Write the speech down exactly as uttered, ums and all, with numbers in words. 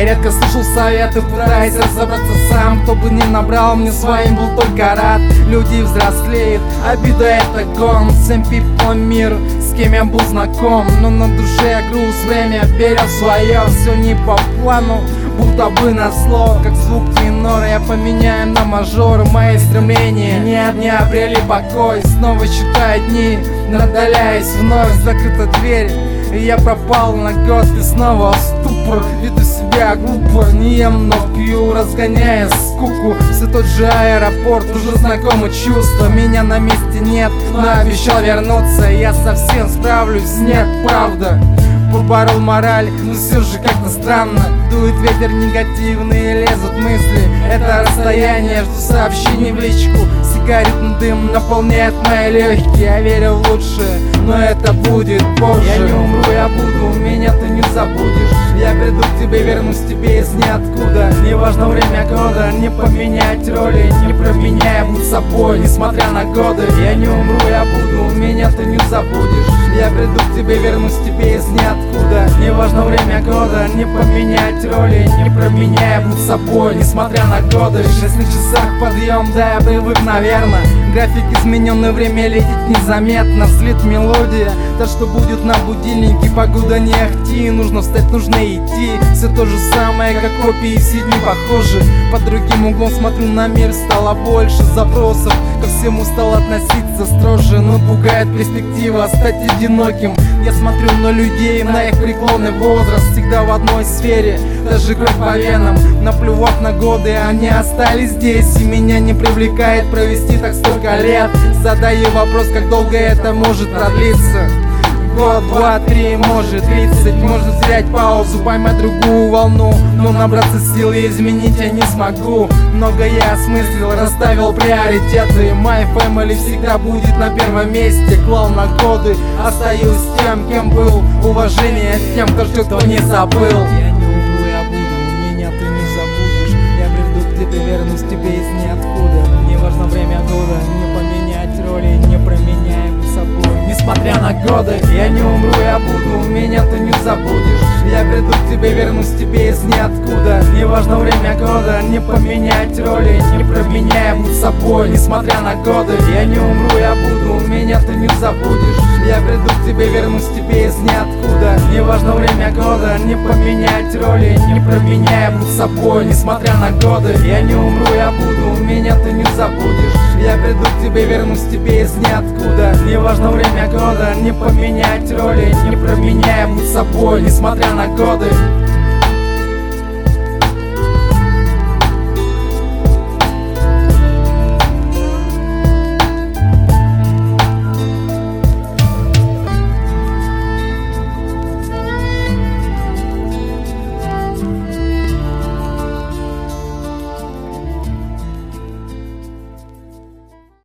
редко слышал советы, пытаясь разобраться сам. Кто бы ни набрал, мне своим был только рад. Люди взрослеют, обида это гон. Всем people мир, с кем я был знаком. Но на душе груз, время берет свое. Все не по плану, будто бы назло. Как звук минора я поменяю на мажор. Мои стремления нет, не обрели покой. Снова считаю дни, надаляясь вновь. Закрыта дверь, и я пропал на год. И снова ступор, веду себя глупо. Не ем, но пью, разгоняя скуку. Все тот же аэропорт, уже знакомые чувства. Меня на месте нет, но обещал вернуться. Я совсем справлюсь, нет, правда. Поборол мораль, но все же как-то странно. Дует ветер негативный, лезут мысли. Это расстояние, жду сообщений в личку. Сигаретный дым наполняет мои легкие. Я верю в лучшее, но это будет позже. Я не умру, я буду, меня ты не забудешь. Я приду к тебе, вернусь тебе из ниоткуда. Не важно время года, не поменять роли. Не променяй, будь собой, несмотря на годы. Я не умру, я буду, меня ты не забудешь. Я приду к тебе, вернусь тебе из ниоткуда. Не важно время года, не поменять роли. Не променяй, будь собой, несмотря на годы. Шесть на часах подъем, да я привык, наверно. График измененный, время летит незаметно. Взлет мелодия, то что будет на будильнике. Погода не ахти, нужно встать, нужно идти. Все то же самое, как копии, все дни похожи. Под другим углом смотрю на мир, стало больше запросов. Ко всему стал относиться строже, но пугает перспектива стать одиноким. Я смотрю на людей, на их преклонный возраст. Всегда в одной сфере, даже кровь по венам. Наплевав на годы, они остались здесь. И меня не привлекает провести так столько лет. Задаю вопрос, как долго это может продлиться. Год, два, три, может тридцать. Можно взять паузу, поймать другую волну. Но набраться сил и изменить я не смогу. Много я осмыслил, расставил приоритеты. My family всегда будет на первом месте. Клал на годы, остаюсь тем, кем был. Уважение тем, кто ждет, кто не забыл. Я не умру, я буду, меня ты не забудешь. Я приду к тебе, вернусь тебе из ниоткуда. Не важно время года, не поменять роли. Не променяй собой, несмотря на годы. Я не умру, я буду, меня ты не забудешь. Я приду к тебе, вернусь тебе из ниоткуда. Не важно время года, не поменять роли. Не променяй, будь собой, несмотря на годы. Я не умру, я буду, меня ты не забудешь. Я приду к тебе, вернусь тебе из ниоткуда. Не важно время года, не поменять роли. Не променяй, будь собой, несмотря на годы. Я не умру, я буду, меня ты не забудешь. Я приду к тебе, вернусь тебе из ниоткуда. Не важно время года, не поменять роли. Не променяй, будь собой, несмотря на годы.